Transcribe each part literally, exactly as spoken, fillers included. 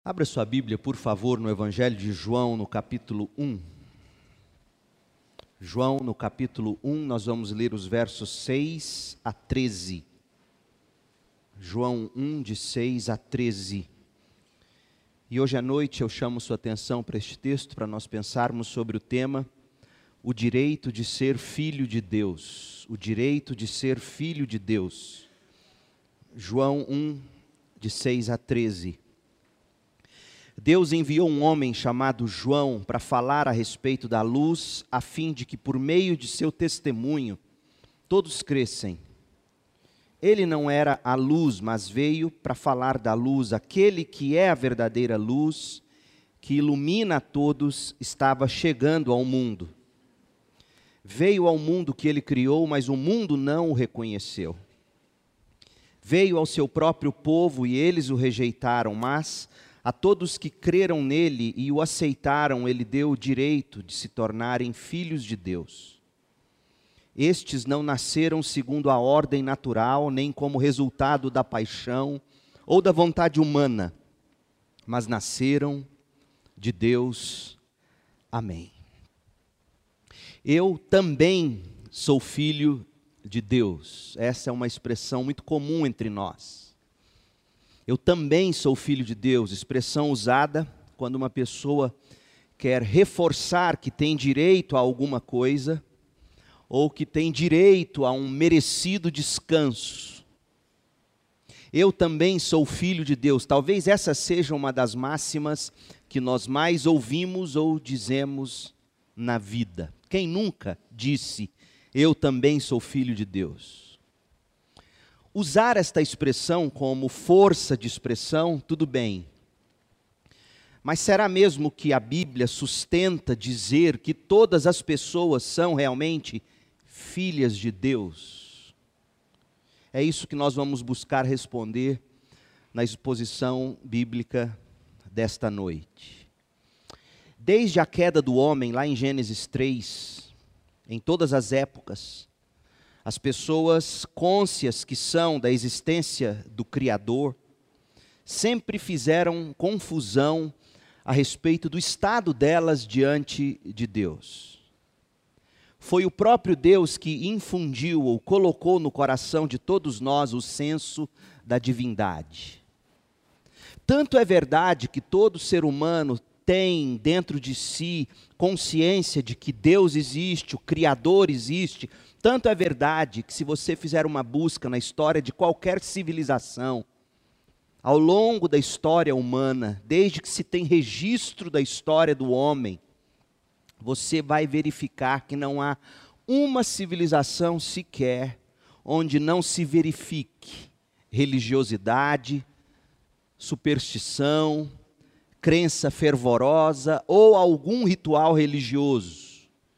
Abra sua Bíblia, por favor, no Evangelho de João, no capítulo um. João, no capítulo um, nós vamos ler os versos seis a treze. João um, de seis a treze. E hoje à noite eu chamo sua atenção para este texto, para nós pensarmos sobre o tema, o direito de ser filho de Deus. O direito de ser filho de Deus. João um, de seis a treze. Deus enviou um homem chamado João para falar a respeito da luz, a fim de que por meio de seu testemunho todos crescem. Ele não era a luz, mas veio para falar da luz. Aquele que é a verdadeira luz, que ilumina a todos, estava chegando ao mundo. Veio ao mundo que ele criou, mas o mundo não o reconheceu. Veio ao seu próprio povo e eles o rejeitaram, mas a todos que creram nele e o aceitaram, ele deu o direito de se tornarem filhos de Deus. Estes não nasceram segundo a ordem natural, nem como resultado da paixão ou da vontade humana, mas nasceram de Deus. Amém. Eu também sou filho de Deus. Essa é uma expressão muito comum entre nós. Eu também sou filho de Deus, expressão usada quando uma pessoa quer reforçar que tem direito a alguma coisa, ou que tem direito a um merecido descanso. Eu também sou filho de Deus. Talvez essa seja uma das máximas que nós mais ouvimos ou dizemos na vida. Quem nunca disse, eu também sou filho de Deus? Usar esta expressão como força de expressão, tudo bem. Mas será mesmo que a Bíblia sustenta dizer que todas as pessoas são realmente filhas de Deus? É isso que nós vamos buscar responder na exposição bíblica desta noite. Desde a queda do homem, lá em Gênesis três, em todas as épocas, as pessoas cônscias que são da existência do Criador, sempre fizeram confusão a respeito do estado delas diante de Deus. Foi o próprio Deus que infundiu ou colocou no coração de todos nós o senso da divindade. Tanto é verdade que todo ser humano tem dentro de si consciência de que Deus existe, o Criador existe. Tanto é verdade que se você fizer uma busca na história de qualquer civilização, ao longo da história humana, desde que se tem registro da história do homem, você vai verificar que não há uma civilização sequer onde não se verifique religiosidade, superstição, crença fervorosa ou algum ritual religioso.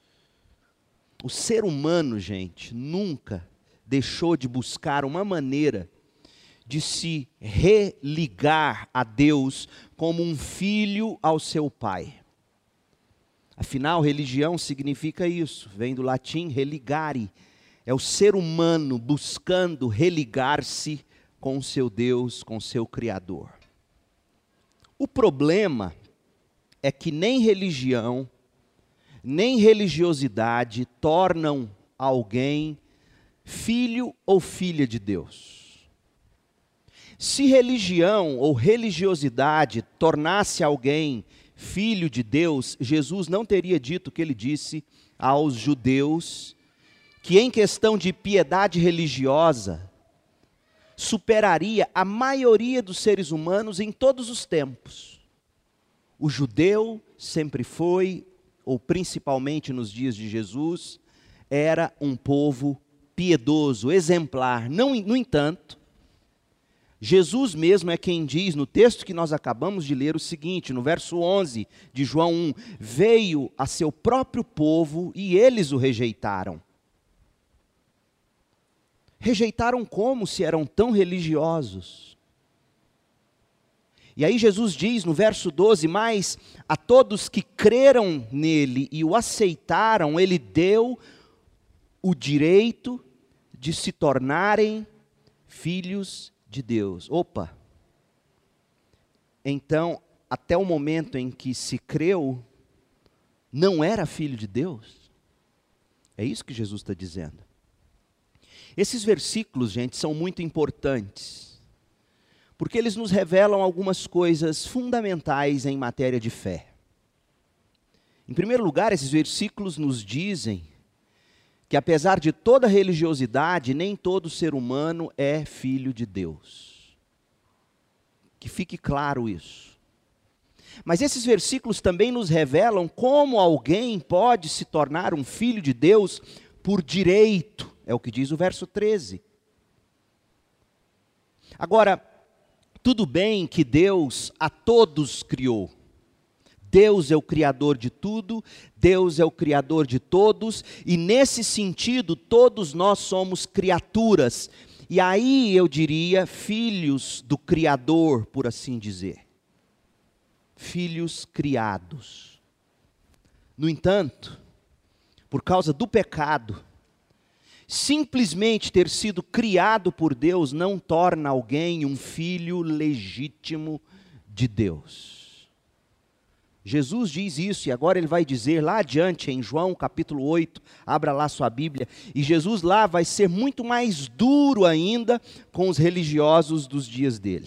O ser humano, gente, nunca deixou de buscar uma maneira de se religar a Deus como um filho ao seu pai. Afinal, religião significa isso, vem do latim religare. É o ser humano buscando religar-se com o seu Deus, com o seu Criador. O problema é que nem religião, nem religiosidade tornam alguém filho ou filha de Deus. Se religião ou religiosidade tornasse alguém filho de Deus, Jesus não teria dito o que ele disse aos judeus, que em questão de piedade religiosa, superaria a maioria dos seres humanos em todos os tempos. O judeu sempre foi, ou principalmente nos dias de Jesus, era um povo piedoso, exemplar. Não, no entanto, Jesus mesmo é quem diz no texto que nós acabamos de ler o seguinte, no verso onze de João um, veio a seu próprio povo e eles o rejeitaram. Rejeitaram como se eram tão religiosos? E aí Jesus diz no verso doze, mas a todos que creram nele e o aceitaram, ele deu o direito de se tornarem filhos de Deus. Opa! Então, até o momento em que se creu, não era filho de Deus? É isso que Jesus está dizendo. Esses versículos, gente, são muito importantes, porque eles nos revelam algumas coisas fundamentais em matéria de fé. Em primeiro lugar, esses versículos nos dizem que apesar de toda religiosidade, nem todo ser humano é filho de Deus. Que fique claro isso. Mas esses versículos também nos revelam como alguém pode se tornar um filho de Deus por direito. É o que diz o verso treze. Agora, tudo bem que Deus a todos criou. Deus é o criador de tudo, Deus é o criador de todos, e nesse sentido, todos nós somos criaturas. E aí eu diria, filhos do Criador, por assim dizer. Filhos criados. No entanto, por causa do pecado, simplesmente ter sido criado por Deus não torna alguém um filho legítimo de Deus. Jesus diz isso, e agora ele vai dizer lá adiante em João capítulo oito, abra lá sua Bíblia, e Jesus lá vai ser muito mais duro ainda com os religiosos dos dias dele.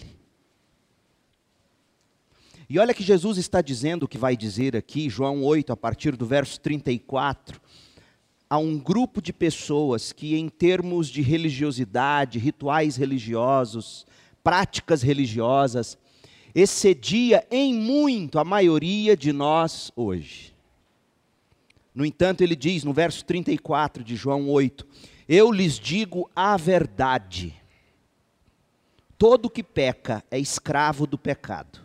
E olha que Jesus está dizendo o que vai dizer aqui, João oito, a partir do verso trinta e quatro, a um grupo de pessoas que em termos de religiosidade, rituais religiosos, práticas religiosas, excedia em muito a maioria de nós hoje. No entanto, ele diz no verso trinta e quatro de João oito, eu lhes digo a verdade, todo que peca é escravo do pecado.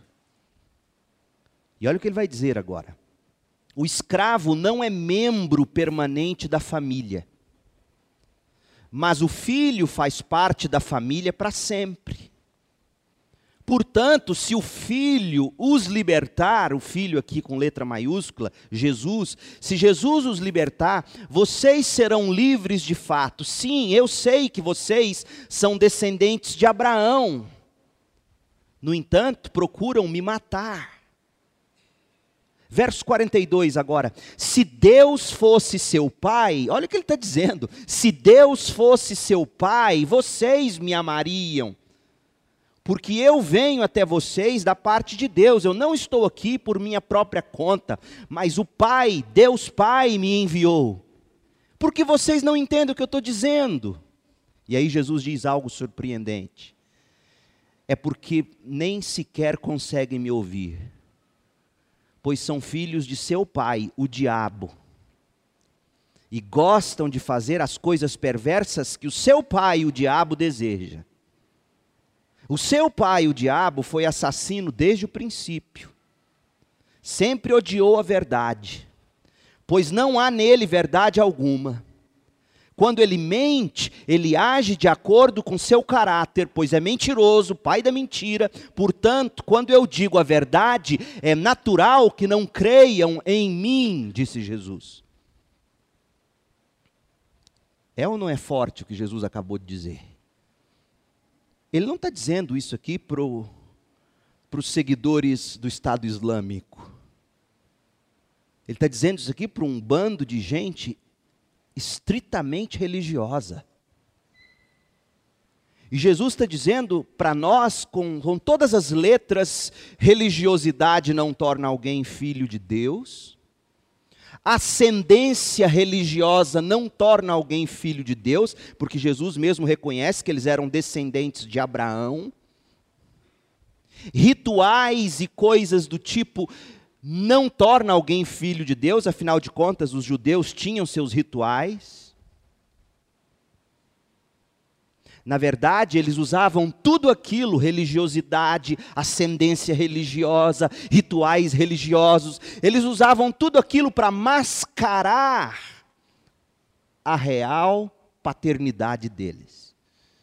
E olha o que ele vai dizer agora. O escravo não é membro permanente da família, mas o filho faz parte da família para sempre. Portanto, se o filho os libertar, o filho aqui com letra maiúscula, Jesus, se Jesus os libertar, vocês serão livres de fato. Sim, eu sei que vocês são descendentes de Abraão. No entanto, procuram me matar. Verso quarenta e dois agora, se Deus fosse seu pai, olha o que ele está dizendo, se Deus fosse seu pai, vocês me amariam, porque eu venho até vocês da parte de Deus, eu não estou aqui por minha própria conta, mas o Pai, Deus Pai me enviou, porque vocês não entendem o que eu estou dizendo. E aí Jesus diz algo surpreendente, é porque nem sequer conseguem me ouvir, pois são filhos de seu pai, o diabo, e gostam de fazer as coisas perversas que o seu pai, o diabo, deseja. O seu pai, o diabo, foi assassino desde o princípio, sempre odiou a verdade, pois não há nele verdade alguma. Quando ele mente, ele age de acordo com seu caráter, pois é mentiroso, pai da mentira. Portanto, quando eu digo a verdade, é natural que não creiam em mim, disse Jesus. É ou não é forte o que Jesus acabou de dizer? Ele não está dizendo isso aqui para os seguidores do Estado Islâmico. Ele está dizendo isso aqui para um bando de gente estritamente religiosa. E Jesus está dizendo para nós, com, com todas as letras, religiosidade não torna alguém filho de Deus, ascendência religiosa não torna alguém filho de Deus, porque Jesus mesmo reconhece que eles eram descendentes de Abraão, rituais e coisas do tipo não torna alguém filho de Deus, afinal de contas, os judeus tinham seus rituais. Na verdade, eles usavam tudo aquilo, religiosidade, ascendência religiosa, rituais religiosos, eles usavam tudo aquilo para mascarar a real paternidade deles.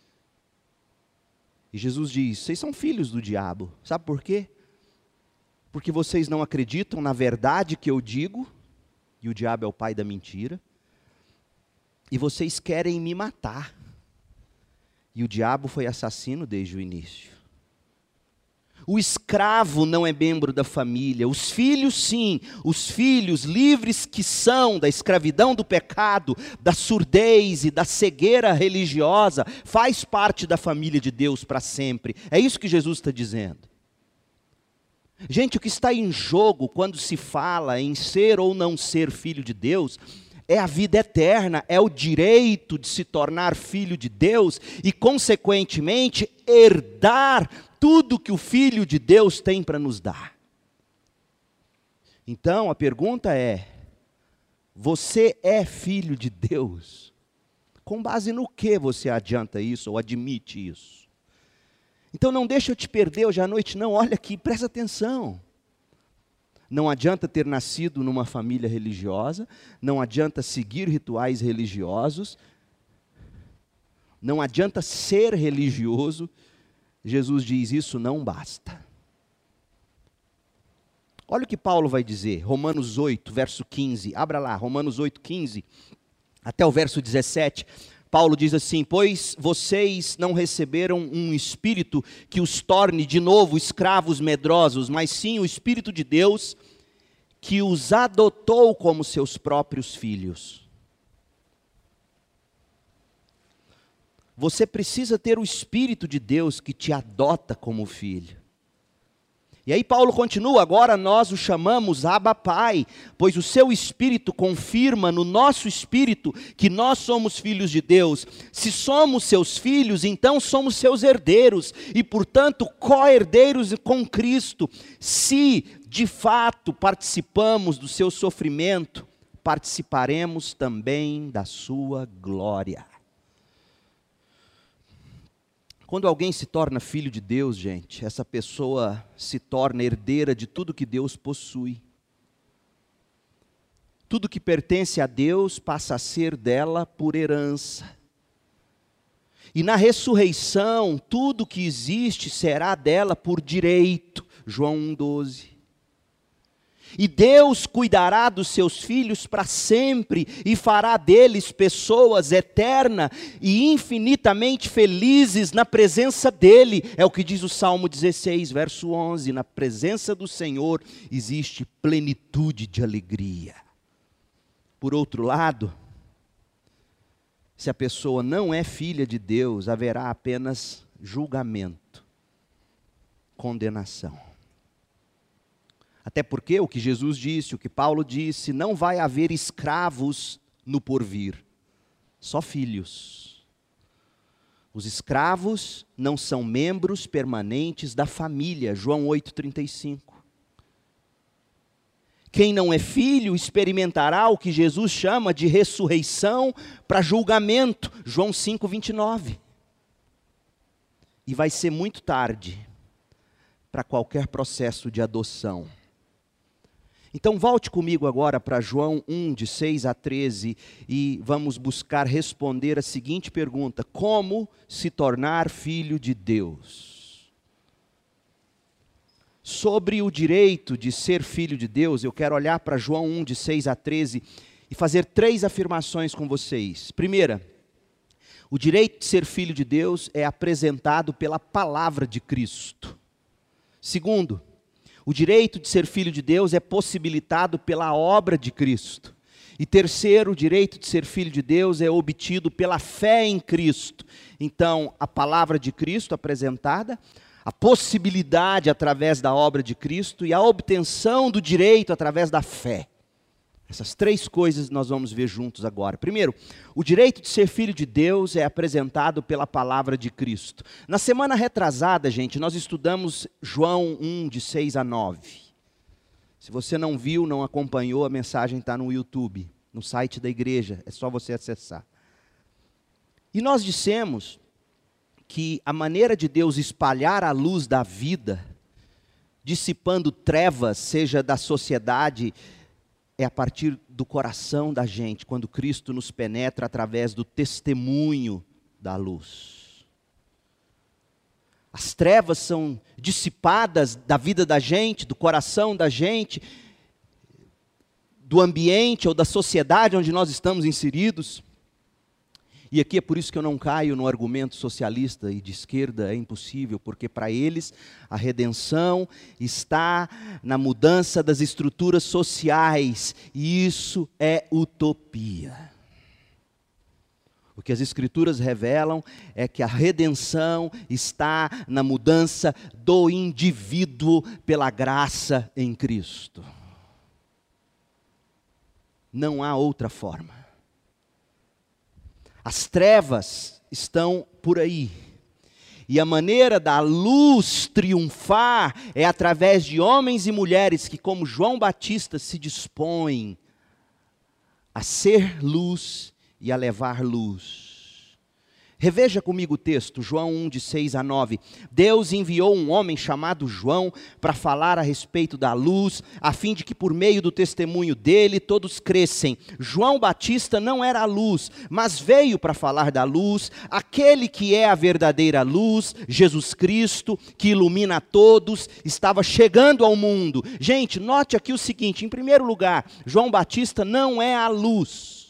E Jesus diz, vocês são filhos do diabo, sabe por quê? Porque vocês não acreditam na verdade que eu digo, e o diabo é o pai da mentira, e vocês querem me matar. E o diabo foi assassino desde o início. O escravo não é membro da família. Os filhos, sim. Os filhos livres que são da escravidão do pecado, da surdez e da cegueira religiosa, faz parte da família de Deus para sempre. É isso que Jesus está dizendo. Gente, o que está em jogo quando se fala em ser ou não ser filho de Deus é a vida eterna, é o direito de se tornar filho de Deus e, consequentemente, herdar tudo que o Filho de Deus tem para nos dar. Então, a pergunta é, você é filho de Deus? Com base no que você adianta isso ou admite isso? Então não deixa eu te perder hoje à noite, não, olha aqui, presta atenção. Não adianta ter nascido numa família religiosa, não adianta seguir rituais religiosos, não adianta ser religioso. Jesus diz, isso não basta. Olha o que Paulo vai dizer, Romanos oito, verso quinze, abra lá, Romanos oito, quinze, até o verso dezessete, Paulo diz assim, pois vocês não receberam um espírito que os torne de novo escravos medrosos, mas sim o Espírito de Deus, que os adotou como seus próprios filhos. Você precisa ter o Espírito de Deus que te adota como filho. E aí Paulo continua, agora nós o chamamos Abba Pai, pois o seu Espírito confirma no nosso Espírito que nós somos filhos de Deus. Se somos seus filhos, então somos seus herdeiros, e portanto co-herdeiros com Cristo. Se de fato participamos do seu sofrimento, participaremos também da sua glória. Quando alguém se torna filho de Deus, gente, essa pessoa se torna herdeira de tudo que Deus possui. Tudo que pertence a Deus passa a ser dela por herança. E na ressurreição, tudo que existe será dela por direito. João um, doze. E Deus cuidará dos seus filhos para sempre e fará deles pessoas eternas e infinitamente felizes na presença dEle. É o que diz o Salmo dezesseis, verso onze. Na presença do Senhor existe plenitude de alegria. Por outro lado, se a pessoa não é filha de Deus, haverá apenas julgamento, condenação. Até porque o que Jesus disse, o que Paulo disse, não vai haver escravos no porvir, só filhos. Os escravos não são membros permanentes da família, João oito, trinta e cinco. Quem não é filho experimentará o que Jesus chama de ressurreição para julgamento, João cinco, vinte e nove. E vai ser muito tarde para qualquer processo de adoção. Então volte comigo agora para João um, de seis a treze, e vamos buscar responder a seguinte pergunta: como se tornar filho de Deus? Sobre o direito de ser filho de Deus, eu quero olhar para João um, de seis a treze, e fazer três afirmações com vocês. Primeira, o direito de ser filho de Deus é apresentado pela palavra de Cristo. Segundo, o direito de ser filho de Deus é possibilitado pela obra de Cristo. E terceiro, o direito de ser filho de Deus é obtido pela fé em Cristo. Então, a palavra de Cristo apresentada, a possibilidade através da obra de Cristo e a obtenção do direito através da fé. Essas três coisas nós vamos ver juntos agora. Primeiro, o direito de ser filho de Deus é apresentado pela palavra de Cristo. Na semana retrasada, gente, nós estudamos João um, de seis a nove. Se você não viu, não acompanhou, a mensagem está no YouTube, no site da igreja, é só você acessar. E nós dissemos que a maneira de Deus espalhar a luz da vida, dissipando trevas, seja da sociedade, é a partir do coração da gente, quando Cristo nos penetra através do testemunho da luz. As trevas são dissipadas da vida da gente, do coração da gente, do ambiente ou da sociedade onde nós estamos inseridos. E aqui é por isso que eu não caio no argumento socialista e de esquerda, é impossível, porque para eles a redenção está na mudança das estruturas sociais, e isso é utopia. O que as Escrituras revelam é que a redenção está na mudança do indivíduo pela graça em Cristo. Não há outra forma. As trevas estão por aí. E a maneira da luz triunfar é através de homens e mulheres que, como João Batista, se dispõem a ser luz e a levar luz. Reveja comigo o texto, João um, de seis a nove. Deus enviou um homem chamado João para falar a respeito da luz, a fim de que por meio do testemunho dele todos crescem. João Batista não era a luz, mas veio para falar da luz, aquele que é a verdadeira luz, Jesus Cristo, que ilumina a todos, estava chegando ao mundo. Gente, note aqui o seguinte, em primeiro lugar, João Batista não é a luz.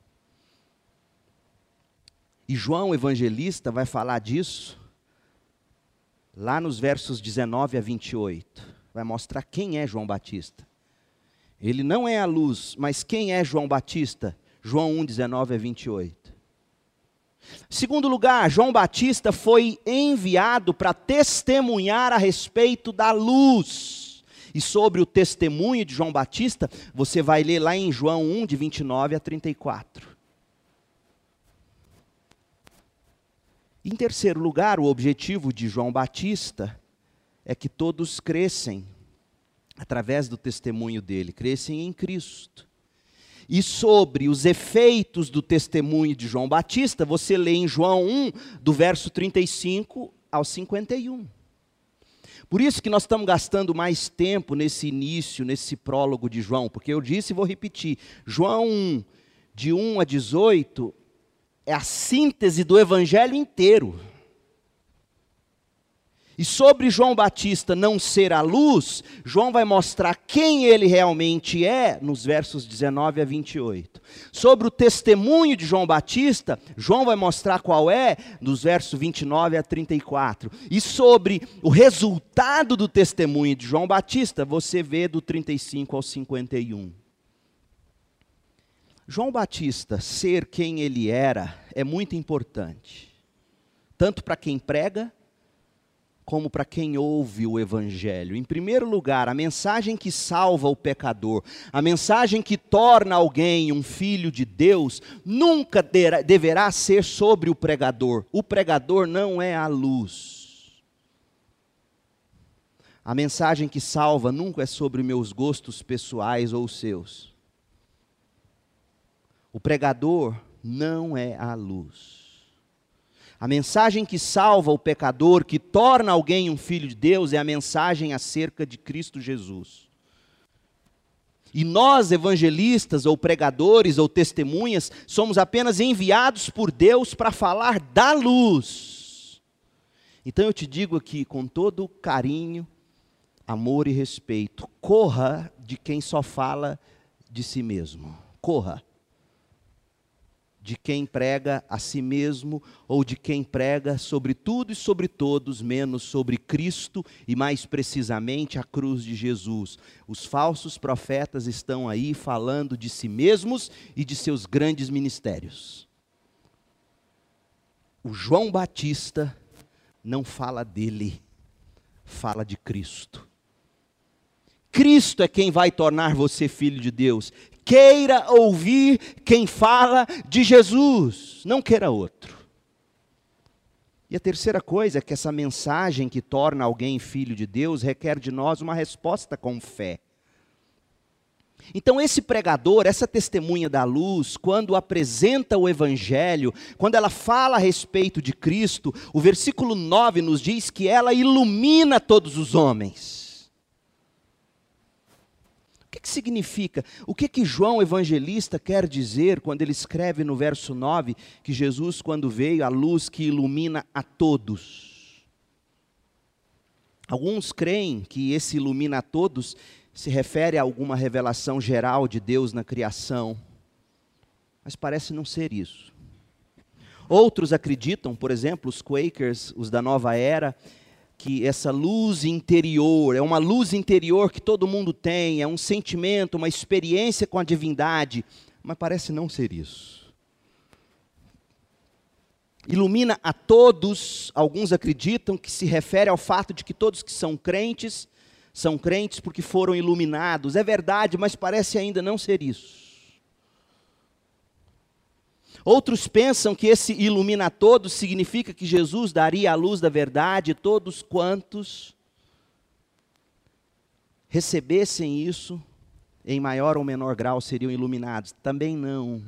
E João Evangelista vai falar disso lá nos versos dezenove a vinte e oito. Vai mostrar quem é João Batista. Ele não é a luz, mas quem é João Batista? João um, dezenove a vinte e oito. Segundo lugar, João Batista foi enviado para testemunhar a respeito da luz. E sobre o testemunho de João Batista, você vai ler lá em João um, de vinte e nove a trinta e quatro. Em terceiro lugar, o objetivo de João Batista é que todos crescem através do testemunho dele, crescem em Cristo. E sobre os efeitos do testemunho de João Batista, você lê em João um, do verso trinta e cinco ao cinquenta e um. Por isso que nós estamos gastando mais tempo nesse início, nesse prólogo de João, porque eu disse e vou repetir, João um, de um a dezoito, é a síntese do evangelho inteiro. E sobre João Batista não ser a luz, João vai mostrar quem ele realmente é, nos versos dezenove a vinte e oito. Sobre o testemunho de João Batista, João vai mostrar qual é, nos versos vinte e nove a trinta e quatro. E sobre o resultado do testemunho de João Batista, você vê do trinta e cinco ao cinquenta e um. João Batista, ser quem ele era, é muito importante. Tanto para quem prega, como para quem ouve o Evangelho. Em primeiro lugar, a mensagem que salva o pecador, a mensagem que torna alguém um filho de Deus, nunca deverá ser sobre o pregador. O pregador não é a luz. A mensagem que salva nunca é sobre meus gostos pessoais ou os seus. O pregador não é a luz. A mensagem que salva o pecador, que torna alguém um filho de Deus, é a mensagem acerca de Cristo Jesus. E nós, evangelistas, ou pregadores, ou testemunhas, somos apenas enviados por Deus para falar da luz. Então eu te digo aqui, com todo carinho, amor e respeito, corra de quem só fala de si mesmo. Corra. De quem prega a si mesmo, ou de quem prega sobre tudo e sobre todos, menos sobre Cristo, e mais precisamente a cruz de Jesus. Os falsos profetas estão aí falando de si mesmos e de seus grandes ministérios. O João Batista não fala dele, fala de Cristo. Cristo é quem vai tornar você filho de Deus. Queira ouvir quem fala de Jesus, não queira outro. E a terceira coisa é que essa mensagem que torna alguém filho de Deus requer de nós uma resposta com fé. Então esse pregador, essa testemunha da luz, quando apresenta o Evangelho, quando ela fala a respeito de Cristo, o versículo nove nos diz que ela ilumina todos os homens. O que, que significa? O que, que João Evangelista quer dizer quando ele escreve no verso nove que Jesus, quando veio, a luz que ilumina a todos? Alguns creem que esse ilumina a todos se refere a alguma revelação geral de Deus na criação, mas parece não ser isso. Outros acreditam, por exemplo, os Quakers, os da Nova Era, que essa luz interior, é uma luz interior que todo mundo tem, é um sentimento, uma experiência com a divindade, mas parece não ser isso. Ilumina a todos, alguns acreditam que se refere ao fato de que todos que são crentes, são crentes porque foram iluminados. É verdade, mas parece ainda não ser isso. Outros pensam que esse ilumina a todos significa que Jesus daria a luz da verdade, todos quantos recebessem isso, em maior ou menor grau seriam iluminados. Também não.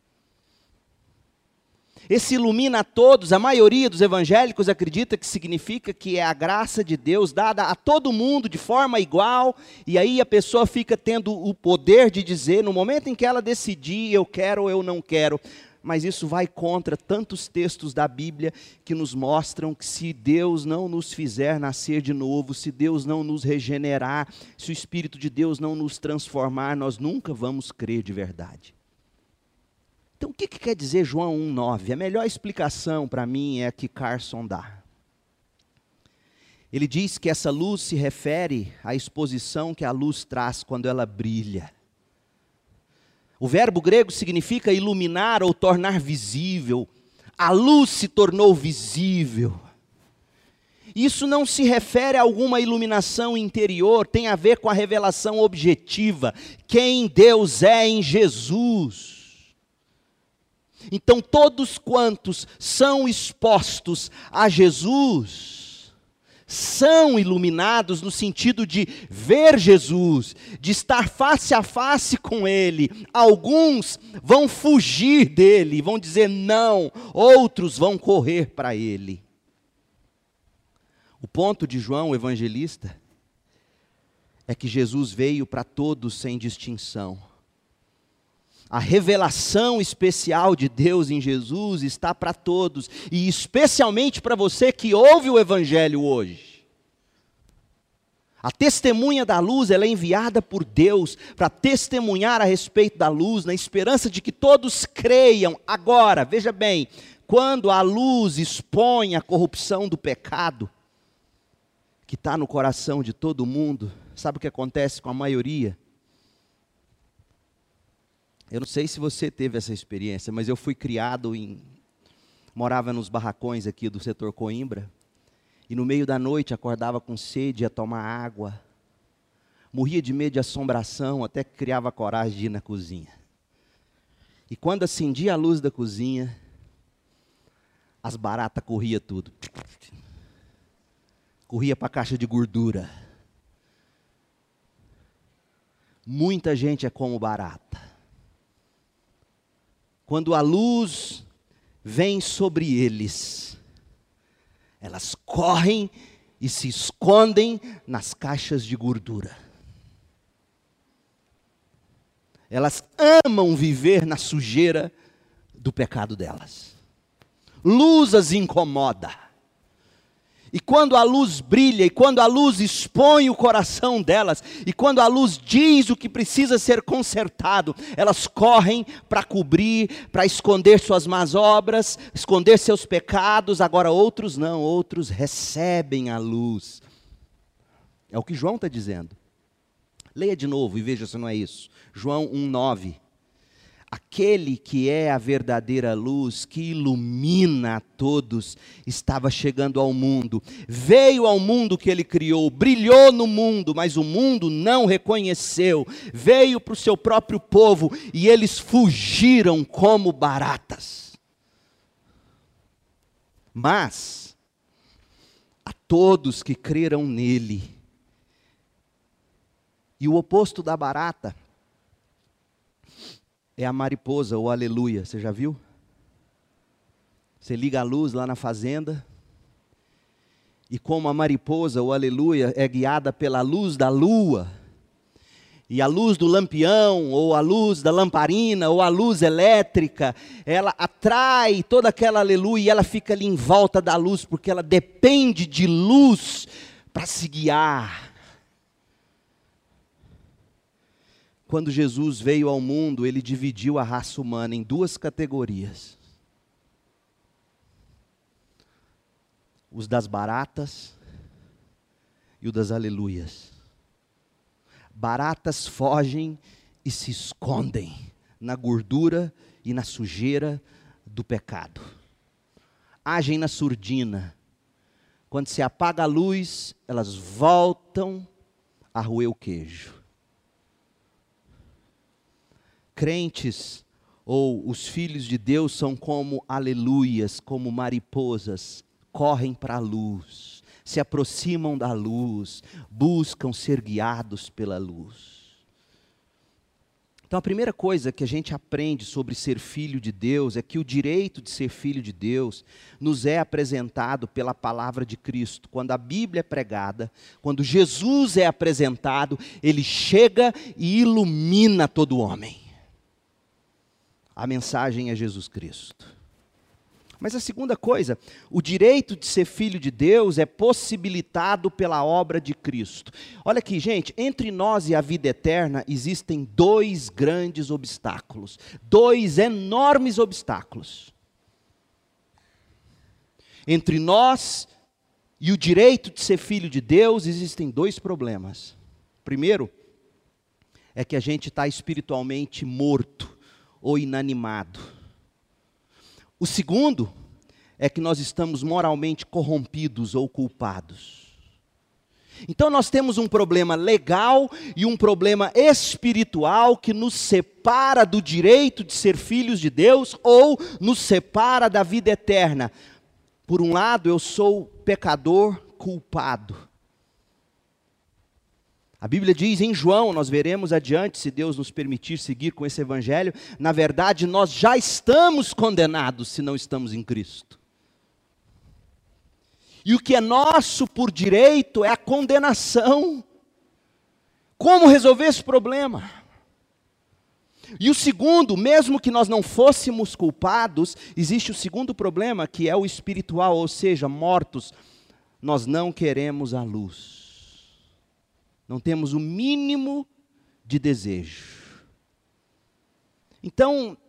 Esse ilumina a todos, a maioria dos evangélicos acredita que significa que é a graça de Deus dada a todo mundo de forma igual, e aí a pessoa fica tendo o poder de dizer, no momento em que ela decidir, eu quero ou eu não quero. Mas isso vai contra tantos textos da Bíblia que nos mostram que se Deus não nos fizer nascer de novo, se Deus não nos regenerar, se o Espírito de Deus não nos transformar, nós nunca vamos crer de verdade. Então o que, que quer dizer João um, nove? A melhor explicação para mim é a que Carson dá. Ele diz que essa luz se refere à exposição que a luz traz quando ela brilha. O verbo grego significa iluminar ou tornar visível. A luz se tornou visível. Isso não se refere a alguma iluminação interior, tem a ver com a revelação objetiva. Quem Deus é em Jesus. Então todos quantos são expostos a Jesus são iluminados no sentido de ver Jesus, de estar face a face com Ele. Alguns vão fugir dele, vão dizer não, outros vão correr para Ele. O ponto de João, o evangelista, é que Jesus veio para todos sem distinção. A revelação especial de Deus em Jesus está para todos, e especialmente para você que ouve o Evangelho hoje. A testemunha da luz, ela é enviada por Deus para testemunhar a respeito da luz, na esperança de que todos creiam. Agora, veja bem, quando a luz expõe a corrupção do pecado, que está no coração de todo mundo, sabe o que acontece com a maioria? Eu não sei se você teve essa experiência, mas eu fui criado em... morava nos barracões aqui do setor Coimbra, e no meio da noite acordava com sede, ia tomar água, morria de medo de assombração, até que criava coragem de ir na cozinha. E quando acendia a luz da cozinha, as baratas corriam tudo. Corria para a caixa de gordura. Muita gente é como barata. Quando a luz vem sobre eles, elas correm e se escondem nas caixas de gordura. Elas amam viver na sujeira do pecado delas. Luz as incomoda. E quando a luz brilha, e quando a luz expõe o coração delas, e quando a luz diz o que precisa ser consertado, elas correm para cobrir, para esconder suas más obras, esconder seus pecados. Agora outros não, outros recebem a luz. É o que João está dizendo. Leia de novo e veja se não é isso. João um, nove. Aquele que é a verdadeira luz, que ilumina a todos, estava chegando ao mundo. Veio ao mundo que ele criou, brilhou no mundo, mas o mundo não reconheceu. Veio para o seu próprio povo e eles fugiram como baratas. Mas, a todos que creram nele, e o oposto da barata é a mariposa, ou aleluia, você já viu? Você liga a luz lá na fazenda, e como a mariposa, ou aleluia, é guiada pela luz da lua, e a luz do lampião, ou a luz da lamparina, ou a luz elétrica, ela atrai toda aquela aleluia, e ela fica ali em volta da luz, porque ela depende de luz para se guiar. Quando Jesus veio ao mundo, ele dividiu a raça humana em duas categorias. os das baratas e o das aleluias. Baratas fogem e se escondem na gordura e na sujeira do pecado. Agem na surdina. Quando se apaga a luz, elas voltam a roer o queijo. Crentes ou os filhos de Deus são como aleluias, como mariposas, correm para a luz, se aproximam da luz, buscam ser guiados pela luz. Então a primeira coisa que a gente aprende sobre ser filho de Deus é que o direito de ser filho de Deus nos é apresentado pela palavra de Cristo. Quando a Bíblia é pregada, quando Jesus é apresentado, ele chega e ilumina todo homem. A mensagem é Jesus Cristo. Mas a segunda coisa, o direito de ser filho de Deus é possibilitado pela obra de Cristo. Olha aqui, gente, entre nós e a vida eterna existem dois grandes obstáculos, dois enormes obstáculos. Entre nós e o direito de ser filho de Deus existem dois problemas. Primeiro, é que a gente está espiritualmente morto ou inanimado. O segundo é que nós estamos moralmente corrompidos ou culpados. Então nós temos um problema legal e um problema espiritual que nos separa do direito de ser filhos de Deus ou nos separa da vida eterna. Por um lado, eu sou pecador culpado. A Bíblia diz em João, nós veremos adiante, se Deus nos permitir seguir com esse evangelho, na verdade nós já estamos condenados se não estamos em Cristo. E o que é nosso por direito é a condenação. Como resolver esse problema? E o segundo, mesmo que nós não fôssemos culpados, existe o segundo problema, que é o espiritual, ou seja, mortos. Nós não queremos a luz. Não temos o mínimo de desejo. Então,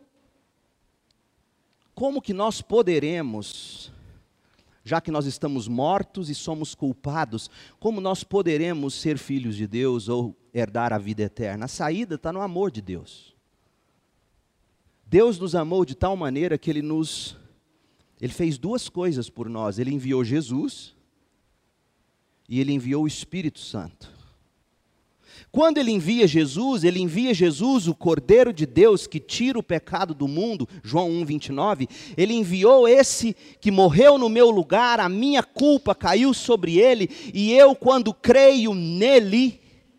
como que nós poderemos, já que nós estamos mortos e somos culpados, como nós poderemos ser filhos de Deus ou herdar a vida eterna? A saída está no amor de Deus. Deus nos amou de tal maneira que Ele nos, Ele fez duas coisas por nós. Ele enviou Jesus e Ele enviou o Espírito Santo. Quando ele envia Jesus, ele envia Jesus, o Cordeiro de Deus, que tira o pecado do mundo, João um, vinte e nove, ele enviou esse que morreu no meu lugar, a minha culpa caiu sobre ele, e eu, quando creio nele,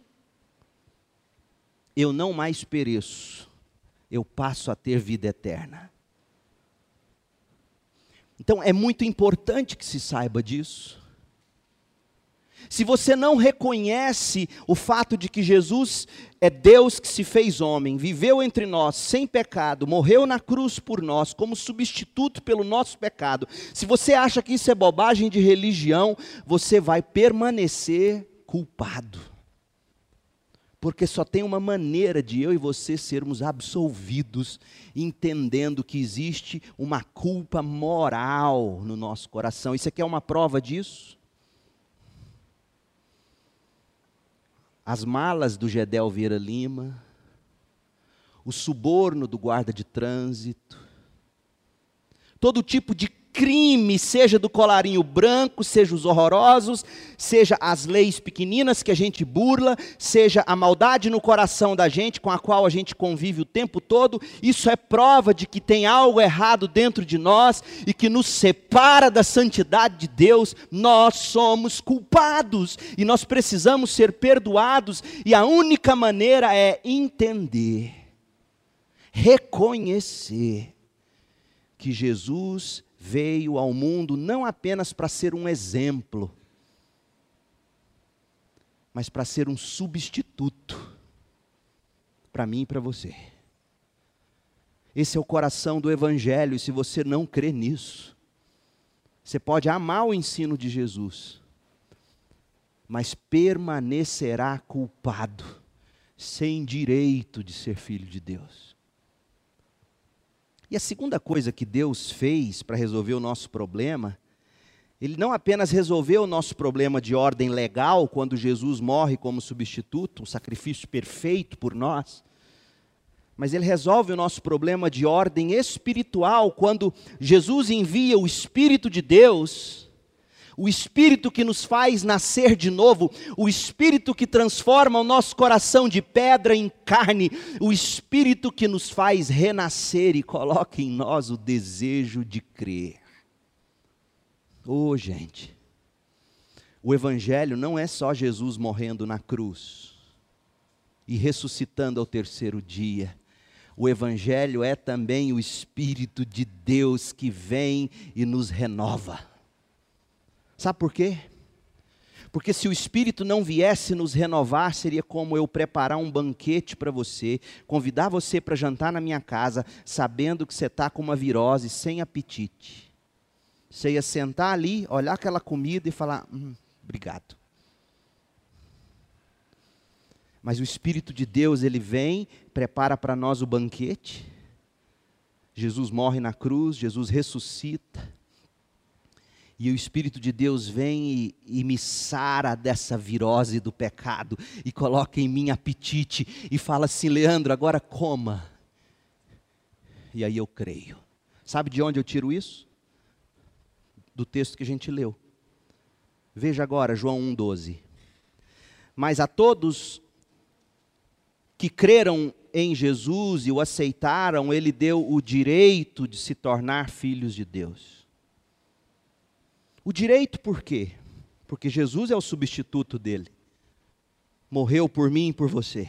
eu não mais pereço, eu passo a ter vida eterna. Então é muito importante que se saiba disso. Se você não reconhece o fato de que Jesus é Deus que se fez homem, viveu entre nós sem pecado, morreu na cruz por nós, como substituto pelo nosso pecado, se você acha que isso é bobagem de religião, você vai permanecer culpado. Porque só tem uma maneira de eu e você sermos absolvidos, entendendo que existe uma culpa moral no nosso coração. Isso aqui é uma prova disso? As malas do Gedel Vieira Lima, o suborno do guarda de trânsito, todo tipo de crime, seja do colarinho branco, seja os horrorosos, seja as leis pequeninas que a gente burla, seja a maldade no coração da gente com a qual a gente convive o tempo todo, isso é prova de que tem algo errado dentro de nós e que nos separa da santidade de Deus. Nós somos culpados e nós precisamos ser perdoados, e a única maneira é entender, reconhecer que Jesus veio ao mundo não apenas para ser um exemplo, mas para ser um substituto para mim e para você. Esse é o coração do Evangelho, e se você não crê nisso, você pode amar o ensino de Jesus, mas permanecerá culpado, sem direito de ser filho de Deus. E a segunda coisa que Deus fez para resolver o nosso problema, Ele não apenas resolveu o nosso problema de ordem legal, quando Jesus morre como substituto, um sacrifício perfeito por nós, mas Ele resolve o nosso problema de ordem espiritual, quando Jesus envia o Espírito de Deus, o Espírito que nos faz nascer de novo, o Espírito que transforma o nosso coração de pedra em carne, o Espírito que nos faz renascer e coloca em nós o desejo de crer. Oh, gente, o Evangelho não é só Jesus morrendo na cruz e ressuscitando ao terceiro dia. O Evangelho é também o Espírito de Deus que vem e nos renova. Sabe por quê? Porque se o Espírito não viesse nos renovar, seria como eu preparar um banquete para você, convidar você para jantar na minha casa, sabendo que você está com uma virose, sem apetite. Você ia sentar ali, olhar aquela comida e falar, hum, obrigado. Mas o Espírito de Deus, Ele vem, prepara para nós o banquete. Jesus morre na cruz, Jesus ressuscita. E o Espírito de Deus vem e, e me sara dessa virose do pecado. E coloca em mim apetite. E fala assim, Leandro, agora coma. E aí eu creio. Sabe de onde eu tiro isso? Do texto que a gente leu. Veja agora, João um, doze. Mas a todos que creram em Jesus e o aceitaram, Ele deu o direito de se tornar filhos de Deus. O direito por quê? Porque Jesus é o substituto dele. Morreu por mim e por você.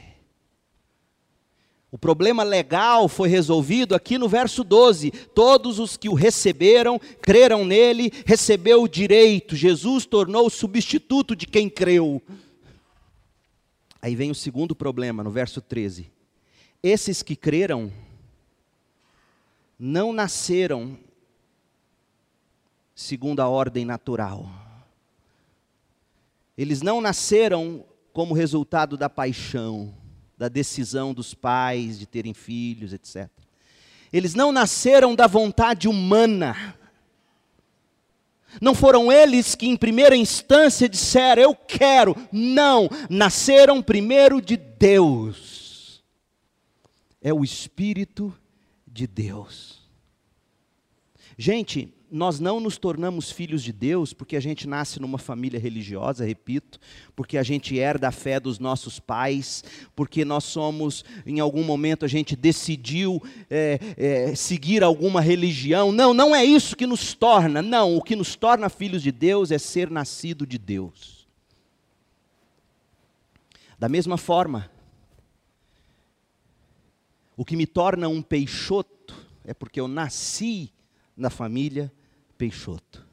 O problema legal foi resolvido aqui no verso doze. Todos os que o receberam, creram nele, recebeu o direito. Jesus tornou o substituto de quem creu. Aí vem o segundo problema, no verso treze. Esses que creram, não nasceram segundo a ordem natural. Eles não nasceram como resultado da paixão, da decisão dos pais de terem filhos, etcétera. Eles não nasceram da vontade humana. Não foram eles que em primeira instância disseram, eu quero. Não, nasceram primeiro de Deus. É o Espírito de Deus. Gente, nós não nos tornamos filhos de Deus porque a gente nasce numa família religiosa, repito, porque a gente herda a fé dos nossos pais, porque nós somos, em algum momento a gente decidiu é, é, seguir alguma religião. Não, não é isso que nos torna, não. O que nos torna filhos de Deus é ser nascido de Deus. Da mesma forma, o que me torna um peixoto é porque eu nasci na família Peixoto.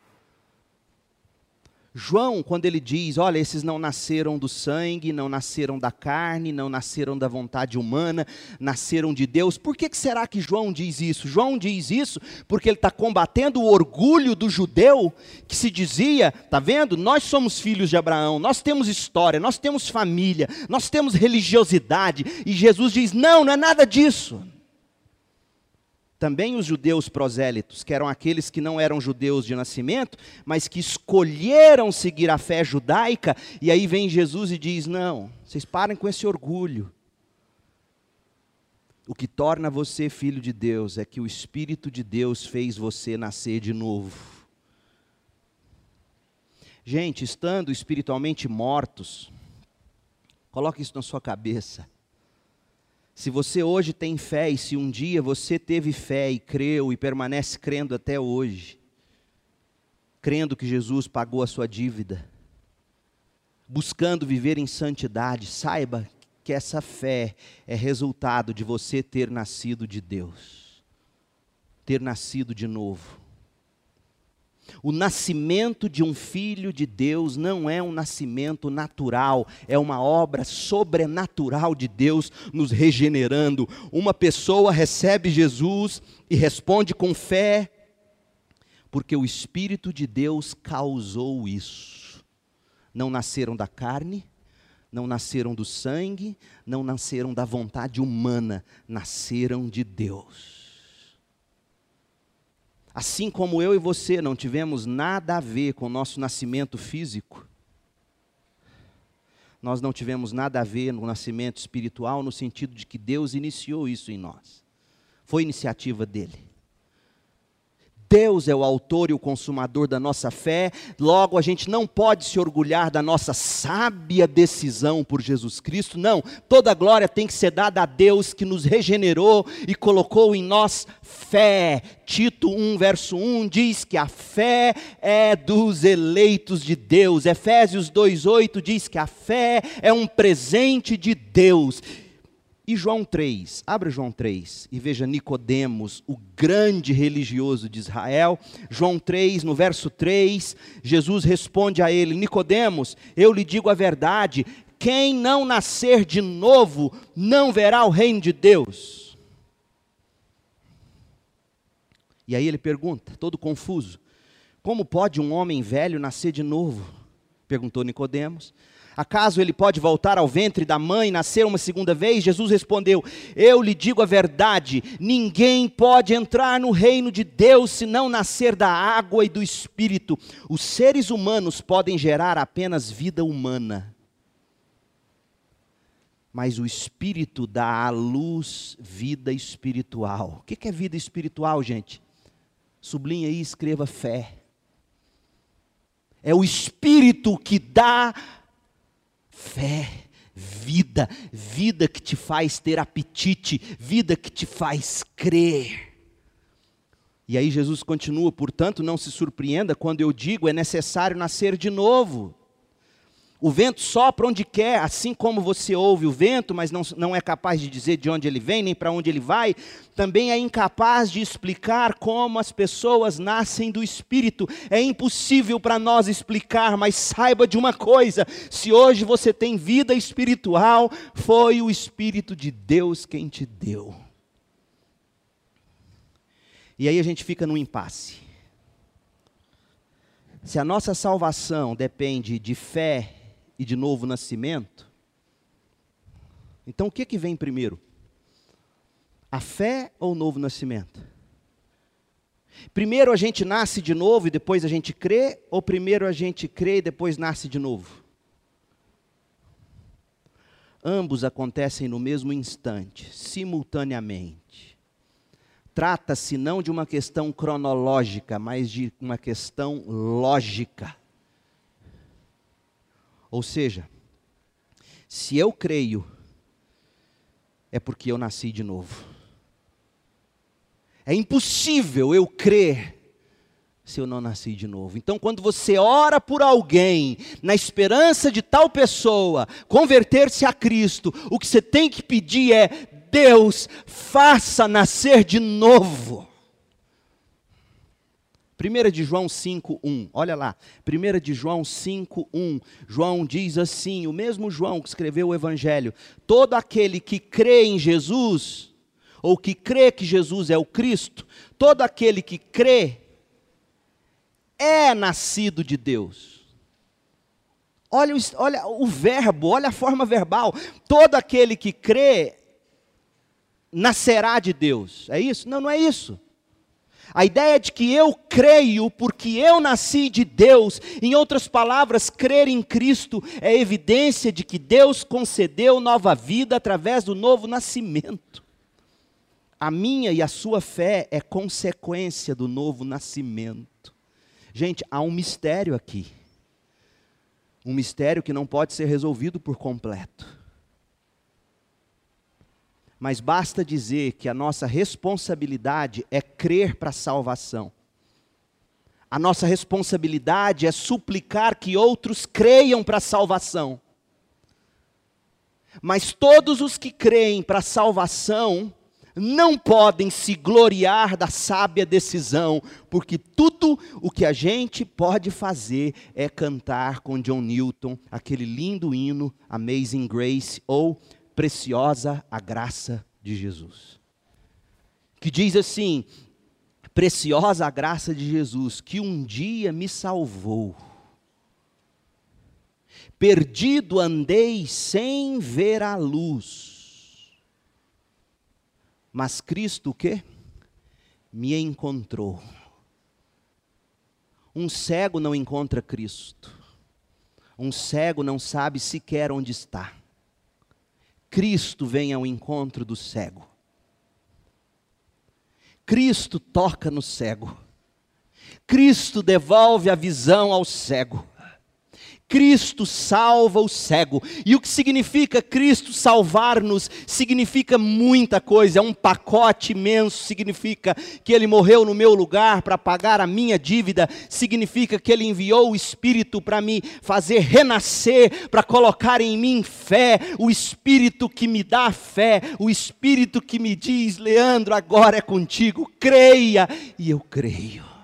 João, quando ele diz, olha, esses não nasceram do sangue, não nasceram da carne, não nasceram da vontade humana, nasceram de Deus. Por que, que será que João diz isso? João diz isso porque ele está combatendo o orgulho do judeu, que se dizia, está vendo? Nós somos filhos de Abraão, nós temos história, nós temos família, nós temos religiosidade. E Jesus diz, não, não é nada disso. Também os judeus prosélitos, que eram aqueles que não eram judeus de nascimento, mas que escolheram seguir a fé judaica, e aí vem Jesus e diz, não, vocês parem com esse orgulho. O que torna você filho de Deus é que o Espírito de Deus fez você nascer de novo. Gente, estando espiritualmente mortos, coloque isso na sua cabeça. Se você hoje tem fé, e se um dia você teve fé e creu e permanece crendo até hoje, crendo que Jesus pagou a sua dívida, buscando viver em santidade, saiba que essa fé é resultado de você ter nascido de Deus, ter nascido de novo. O nascimento de um filho de Deus não é um nascimento natural, é uma obra sobrenatural de Deus nos regenerando. Uma pessoa recebe Jesus e responde com fé, porque o Espírito de Deus causou isso. Não nasceram da carne, não nasceram do sangue, não nasceram da vontade humana, nasceram de Deus. Assim como eu e você não tivemos nada a ver com o nosso nascimento físico, nós não tivemos nada a ver no nascimento espiritual, no sentido de que Deus iniciou isso em nós. Foi iniciativa dele. Deus é o autor e o consumador da nossa fé, logo a gente não pode se orgulhar da nossa sábia decisão por Jesus Cristo, não. Toda a glória tem que ser dada a Deus que nos regenerou e colocou em nós fé. Tito um, verso um, diz que a fé é dos eleitos de Deus. Efésios dois, oito diz que a fé é um presente de Deus. E João três, abra João três e veja Nicodemos, o grande religioso de Israel. João três, no verso três, Jesus responde a ele: Nicodemos, eu lhe digo a verdade, quem não nascer de novo não verá o reino de Deus. E aí ele pergunta, todo confuso: como pode um homem velho nascer de novo? Perguntou Nicodemos. Acaso ele pode voltar ao ventre da mãe e nascer uma segunda vez? Jesus respondeu: eu lhe digo a verdade, ninguém pode entrar no reino de Deus se não nascer da água e do Espírito. Os seres humanos podem gerar apenas vida humana, mas o Espírito dá à luz vida espiritual. O que é vida espiritual, gente? Sublinha aí, escreva fé. É o Espírito que dá fé, vida, vida que te faz ter apetite, vida que te faz crer. E aí Jesus continua: portanto, não se surpreenda quando eu digo, é necessário nascer de novo. O vento sopra onde quer, assim como você ouve o vento, mas não, não é capaz de dizer de onde ele vem, nem para onde ele vai, também é incapaz de explicar como as pessoas nascem do Espírito. É impossível para nós explicar, mas saiba de uma coisa: se hoje você tem vida espiritual, foi o Espírito de Deus quem te deu. E aí a gente fica num impasse. Se a nossa salvação depende de fé e de novo nascimento, então o que que vem primeiro? A fé ou o novo nascimento? Primeiro a gente nasce de novo e depois a gente crê, ou primeiro a gente crê e depois nasce de novo? Ambos acontecem no mesmo instante, simultaneamente. Trata-se não de uma questão cronológica, mas de uma questão lógica. Ou seja, se eu creio, é porque eu nasci de novo. É impossível eu crer se eu não nasci de novo. Então, quando você ora por alguém, na esperança de tal pessoa converter-se a Cristo, o que você tem que pedir é: Deus, faça nascer de novo. primeira de João cinco, um, olha lá, primeira de João cinco, um, João diz assim, o mesmo João que escreveu o Evangelho: todo aquele que crê em Jesus, ou que crê que Jesus é o Cristo, todo aquele que crê, é nascido de Deus. Olha o, olha o verbo, olha a forma verbal: todo aquele que crê, nascerá de Deus. É isso? Não, não é isso. A ideia de que eu creio porque eu nasci de Deus, em outras palavras, crer em Cristo é evidência de que Deus concedeu nova vida através do novo nascimento. A minha e a sua fé é consequência do novo nascimento. Gente, há um mistério aqui. Um mistério que não pode ser resolvido por completo. Mas basta dizer que a nossa responsabilidade é crer para a salvação. A nossa responsabilidade é suplicar que outros creiam para a salvação. Mas todos os que creem para a salvação não podem se gloriar da sábia decisão, porque tudo o que a gente pode fazer é cantar com John Newton aquele lindo hino Amazing Grace, ou Preciosa a graça de Jesus, que diz assim: preciosa a graça de Jesus, que um dia me salvou. Perdido andei sem ver a luz, mas Cristo o quê? Me encontrou. Um cego não encontra Cristo. Um cego não sabe sequer onde está. Cristo vem ao encontro do cego. Cristo toca no cego. Cristo devolve a visão ao cego. Cristo salva o cego. E o que significa Cristo salvar-nos? Significa muita coisa, é um pacote imenso. Significa que Ele morreu no meu lugar para pagar a minha dívida. Significa que Ele enviou o Espírito para me fazer renascer, para colocar em mim fé. O Espírito que me dá fé, o Espírito que me diz: Leandro, agora é contigo, creia. E eu creio.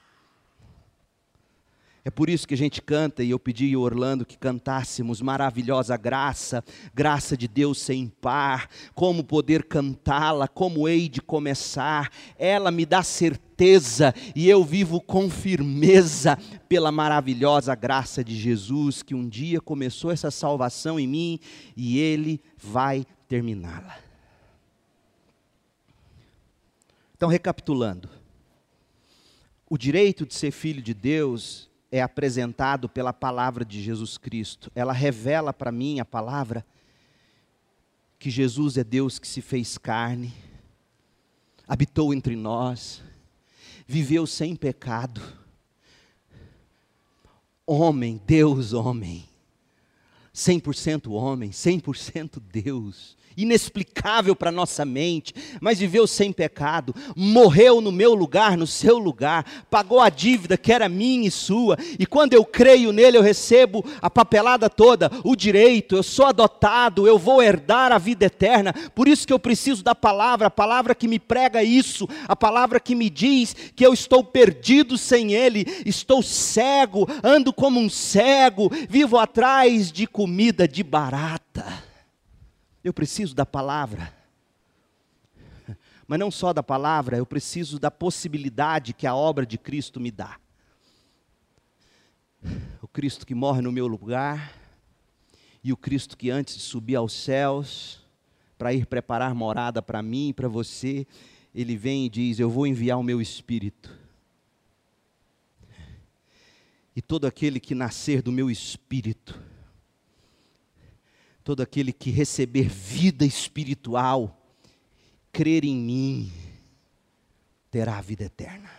É por isso que a gente canta, e eu pedi ao Orlando que cantássemos maravilhosa graça, graça de Deus sem par, como poder cantá-la, como hei de começar, ela me dá certeza, e eu vivo com firmeza, pela maravilhosa graça de Jesus, que um dia começou essa salvação em mim, e Ele vai terminá-la. Então, recapitulando, o direito de ser filho de Deus é apresentado pela palavra de Jesus Cristo. Ela revela para mim, a palavra, que Jesus é Deus que se fez carne, habitou entre nós, viveu sem pecado, homem, Deus homem, cem por cento homem, cem por cento Deus, inexplicável para nossa mente, mas viveu sem pecado, morreu no meu lugar, no seu lugar, pagou a dívida que era minha e sua, e quando eu creio nele eu recebo a papelada toda, o direito, eu sou adotado, eu vou herdar a vida eterna. Por isso que eu preciso da palavra, a palavra que me prega isso, a palavra que me diz que eu estou perdido sem ele, estou cego, ando como um cego, vivo atrás de comida de barata. Eu preciso da palavra, mas não só da palavra, eu preciso da possibilidade que a obra de Cristo me dá. O Cristo que morre no meu lugar, e o Cristo que antes de subir aos céus, para ir preparar morada para mim e para você, Ele vem e diz: eu vou enviar o meu Espírito. E todo aquele que nascer do meu Espírito, todo aquele que receber vida espiritual, crer em mim, terá a vida eterna.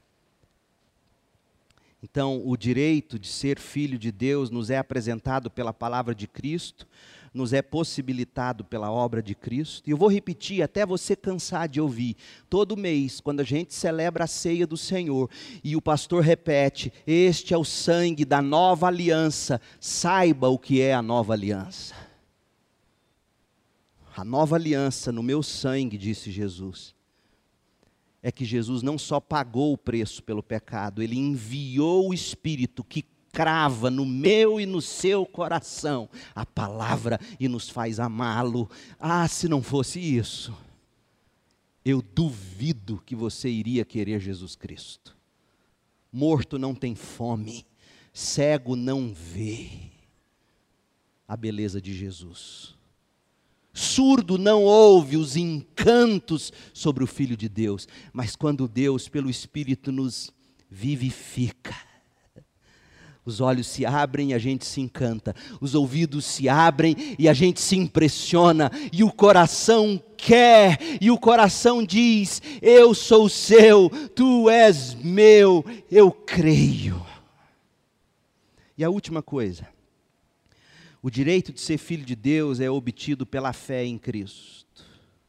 Então, o direito de ser filho de Deus nos é apresentado pela palavra de Cristo, nos é possibilitado pela obra de Cristo. E eu vou repetir até você cansar de ouvir. Todo mês, quando a gente celebra a ceia do Senhor, e o pastor repete: este é o sangue da nova aliança, saiba o que é a nova aliança. A nova aliança no meu sangue, disse Jesus, é que Jesus não só pagou o preço pelo pecado, Ele enviou o Espírito que crava no meu e no seu coração a palavra e nos faz amá-lo. Ah, se não fosse isso, eu duvido que você iria querer Jesus Cristo. Morto não tem fome, cego não vê a beleza de Jesus. Surdo não ouve os encantos sobre o Filho de Deus, mas quando Deus, pelo Espírito, nos vivifica, os olhos se abrem e a gente se encanta, os ouvidos se abrem e a gente se impressiona, e o coração quer, e o coração diz: eu sou seu, tu és meu, eu creio. E a última coisa, o direito de ser filho de Deus é obtido pela fé em Cristo.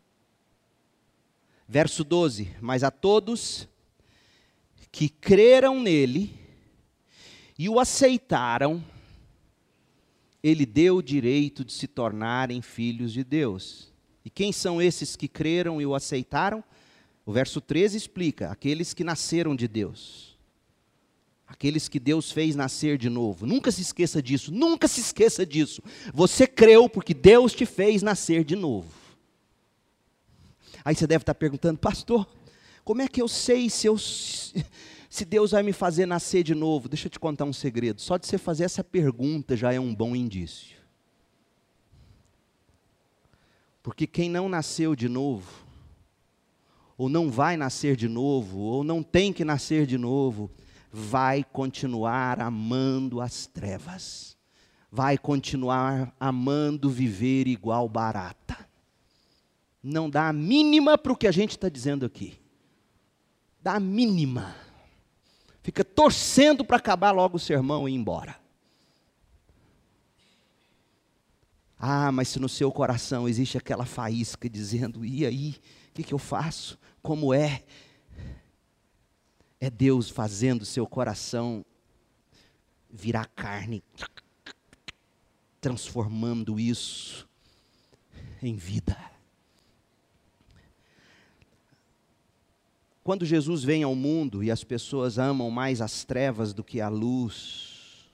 Verso doze: mas a todos que creram nele e o aceitaram, ele deu o direito de se tornarem filhos de Deus. E quem são esses que creram e o aceitaram? O verso treze explica: aqueles que nasceram de Deus. Aqueles que Deus fez nascer de novo. Nunca se esqueça disso, nunca se esqueça disso. Você creu porque Deus te fez nascer de novo. Aí você deve estar perguntando: pastor, como é que eu sei se, eu, se Deus vai me fazer nascer de novo? Deixa eu te contar um segredo. Só de você fazer essa pergunta já é um bom indício. Porque quem não nasceu de novo, ou não vai nascer de novo, ou não tem que nascer de novo, vai continuar amando as trevas, vai continuar amando viver igual barata. Não dá a mínima para o que a gente está dizendo aqui. Dá a mínima. Fica torcendo para acabar logo o sermão e ir embora. Ah, mas se no seu coração existe aquela faísca dizendo, e aí, o que, que eu faço? Como é? É Deus fazendo seu coração virar carne, transformando isso em vida. Quando Jesus vem ao mundo e as pessoas amam mais as trevas do que a luz,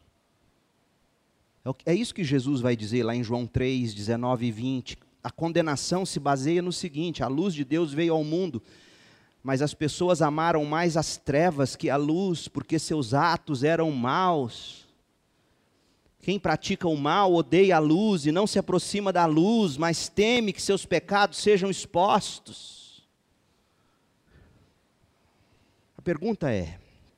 é isso que Jesus vai dizer lá em João três, dezenove e vinte. A condenação se baseia no seguinte: a luz de Deus veio ao mundo, mas as pessoas amaram mais as trevas que a luz, porque seus atos eram maus. Quem pratica o mal odeia a luz e não se aproxima da luz, mas teme que seus pecados sejam expostos. A pergunta é: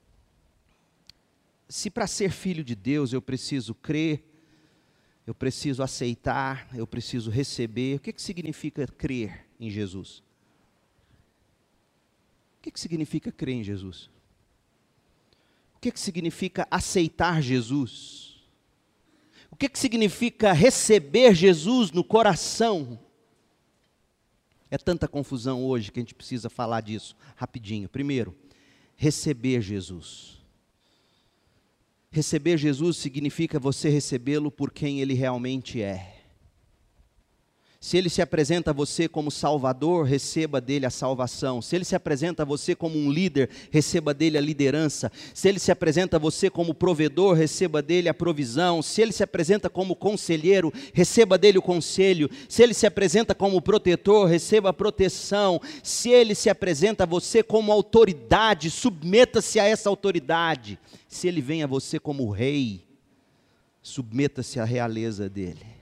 se para ser filho de Deus eu preciso crer, eu preciso aceitar, eu preciso receber, o que, que significa crer em Jesus? O que, que significa crer em Jesus? O que, que significa aceitar Jesus? O que, que significa receber Jesus no coração? É tanta confusão hoje que a gente precisa falar disso rapidinho. Primeiro, receber Jesus. Receber Jesus significa você recebê-lo por quem Ele realmente é. Se Ele se apresenta a você como Salvador, receba dele a salvação. Se Ele se apresenta a você como um líder, receba dele a liderança. Se Ele se apresenta a você como provedor, receba dele a provisão. Se Ele se apresenta como conselheiro, receba dele o conselho. Se Ele se apresenta como protetor, receba a proteção. Se Ele se apresenta a você como autoridade, submeta-se a essa autoridade. Se Ele vem a você como rei, submeta-se à realeza dele.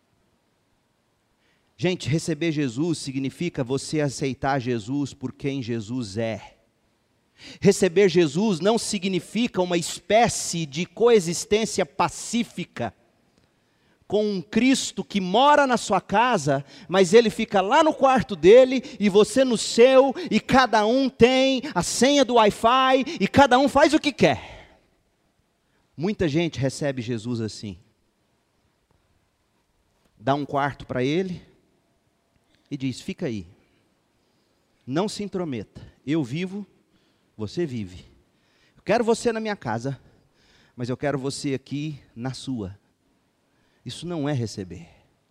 Gente, receber Jesus significa você aceitar Jesus por quem Jesus é. Receber Jesus não significa uma espécie de coexistência pacífica com um Cristo que mora na sua casa, mas Ele fica lá no quarto dele e você no seu, e cada um tem a senha do Wi-Fi e cada um faz o que quer. Muita gente recebe Jesus assim. Dá um quarto para Ele e diz, fica aí, não se intrometa, eu vivo, você vive. Eu quero você na minha casa, mas eu quero você aqui na sua. Isso não é receber.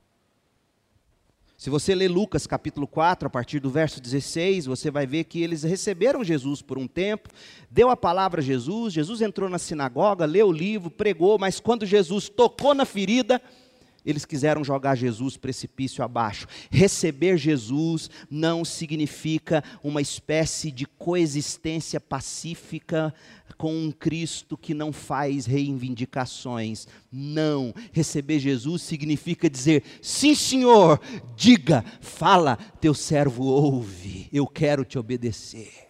Se você ler Lucas capítulo quatro, a partir do verso dezesseis, você vai ver que eles receberam Jesus por um tempo, deu a palavra a Jesus, Jesus entrou na sinagoga, leu o livro, pregou, mas quando Jesus tocou na ferida, eles quiseram jogar Jesus precipício abaixo. Receber Jesus não significa uma espécie de coexistência pacífica com um Cristo que não faz reivindicações. Não. Receber Jesus significa dizer, sim Senhor, diga, fala, teu servo ouve, eu quero te obedecer.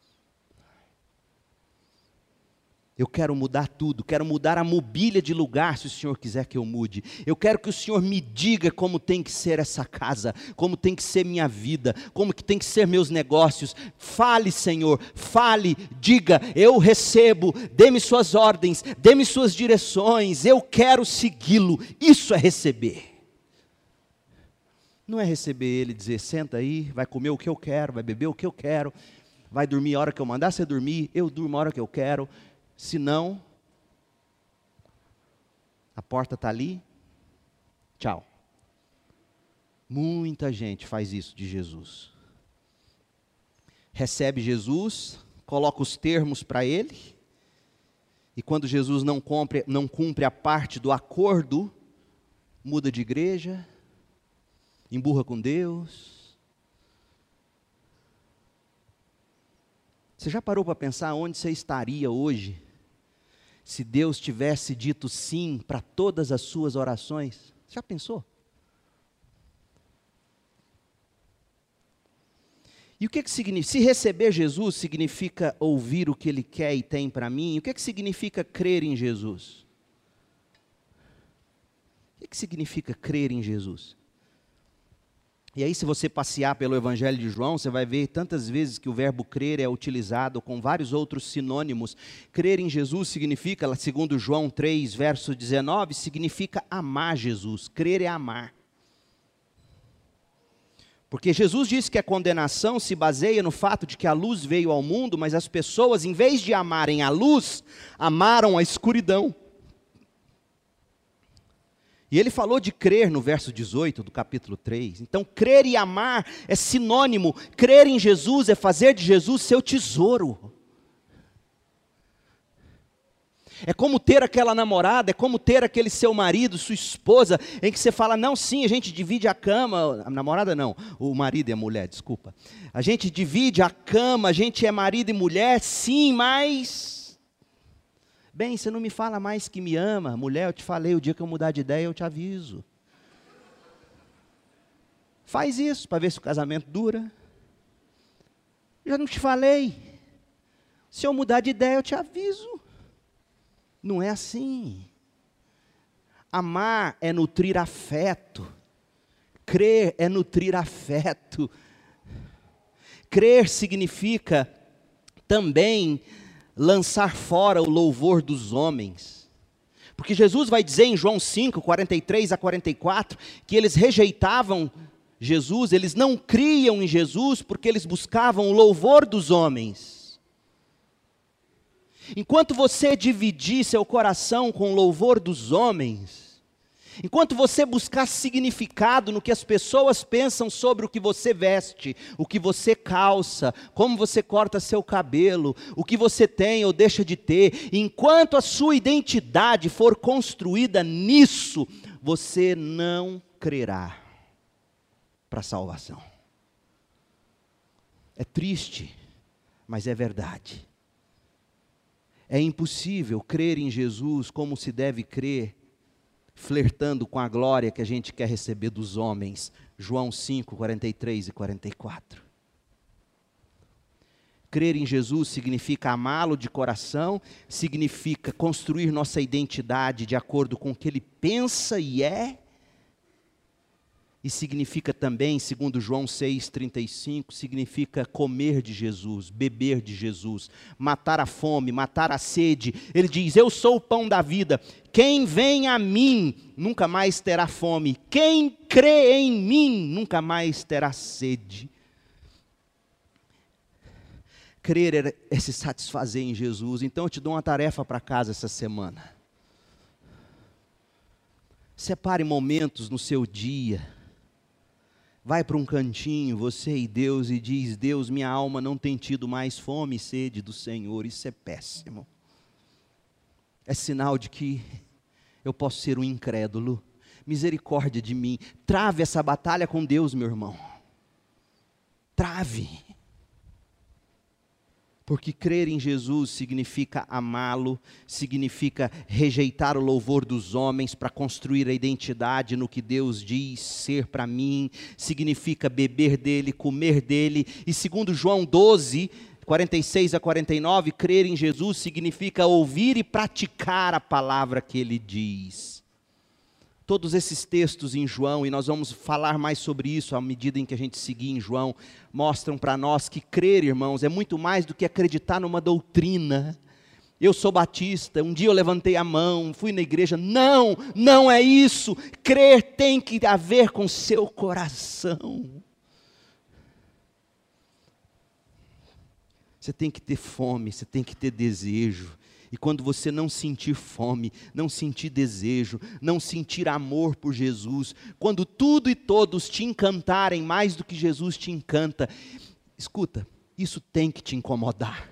Eu quero mudar tudo, quero mudar a mobília de lugar, se o Senhor quiser que eu mude. Eu quero que o Senhor me diga como tem que ser essa casa, como tem que ser minha vida, como que tem que ser meus negócios. Fale, Senhor, fale, diga, eu recebo, dê-me suas ordens, dê-me suas direções, eu quero segui-lo. Isso é receber. Não é receber Ele e dizer, senta aí, vai comer o que eu quero, vai beber o que eu quero, vai dormir a hora que eu mandar você dormir, eu durmo a hora que eu quero. Se não, a porta está ali, tchau. Muita gente faz isso de Jesus. Recebe Jesus, coloca os termos para ele, e quando Jesus não cumpre, não cumpre a parte do acordo, muda de igreja, emburra com Deus. Você já parou para pensar onde você estaria hoje se Deus tivesse dito sim para todas as suas orações? Já pensou? E o que que significa? Se receber Jesus significa ouvir o que Ele quer e tem para mim, o que que significa crer em Jesus? O que que significa crer em Jesus? E aí, se você passear pelo Evangelho de João, você vai ver tantas vezes que o verbo crer é utilizado com vários outros sinônimos. Crer em Jesus significa, segundo João três, verso dezenove, significa amar Jesus. Crer é amar. Porque Jesus disse que a condenação se baseia no fato de que a luz veio ao mundo, mas as pessoas, em vez de amarem a luz, amaram a escuridão. E ele falou de crer no verso dezoito do capítulo três. Então, crer e amar é sinônimo. Crer em Jesus é fazer de Jesus seu tesouro. É como ter aquela namorada, é como ter aquele seu marido, sua esposa, em que você fala, não, sim, a gente divide a cama. A namorada não, o marido e a mulher, desculpa. A gente divide a cama, a gente é marido e mulher, sim, mas... Bem, você não me fala mais que me ama. Mulher, eu te falei, o dia que eu mudar de ideia, eu te aviso. Faz isso, para ver se o casamento dura. Já não te falei. Se eu mudar de ideia, eu te aviso. Não é assim. Amar é nutrir afeto. Crer é nutrir afeto. Crer significa também lançar fora o louvor dos homens. Porque Jesus vai dizer em João cinco, quarenta e três a quarenta e quatro, que eles rejeitavam Jesus, eles não criam em Jesus, porque eles buscavam o louvor dos homens. Enquanto você dividir seu coração com o louvor dos homens, enquanto você buscar significado no que as pessoas pensam sobre o que você veste, o que você calça, como você corta seu cabelo, o que você tem ou deixa de ter, enquanto a sua identidade for construída nisso, você não crerá para a salvação. É triste, mas é verdade. É impossível crer em Jesus como se deve crer, flertando com a glória que a gente quer receber dos homens. João cinco, quarenta e três e quarenta e quatro. Crer em Jesus significa amá-lo de coração, significa construir nossa identidade de acordo com o que ele pensa e é, e significa também, segundo João seis, trinta e cinco, significa comer de Jesus, beber de Jesus, matar a fome, matar a sede. Ele diz, eu sou o pão da vida, quem vem a mim nunca mais terá fome, quem crê em mim nunca mais terá sede. Crer é se satisfazer em Jesus. Então eu te dou uma tarefa para casa essa semana. Separe momentos no seu dia. Vai para um cantinho, você e Deus, e diz, Deus, minha alma não tem tido mais fome e sede do Senhor. Isso é péssimo. É sinal de que eu posso ser um incrédulo. Misericórdia de mim. Trave essa batalha com Deus, meu irmão. Trave. Porque crer em Jesus significa amá-lo, significa rejeitar o louvor dos homens para construir a identidade no que Deus diz ser para mim, significa beber dele, comer dele, e segundo João doze, quarenta e seis a quarenta e nove, crer em Jesus significa ouvir e praticar a palavra que ele diz. Todos esses textos em João, e nós vamos falar mais sobre isso à medida em que a gente seguir em João, mostram para nós que crer, irmãos, é muito mais do que acreditar numa doutrina. Eu sou batista, um dia eu levantei a mão, fui na igreja. Não, não é isso. Crer tem que haver com seu coração. Você tem que ter fome, você tem que ter desejo. E quando você não sentir fome, não sentir desejo, não sentir amor por Jesus, quando tudo e todos te encantarem mais do que Jesus te encanta, escuta, isso tem que te incomodar.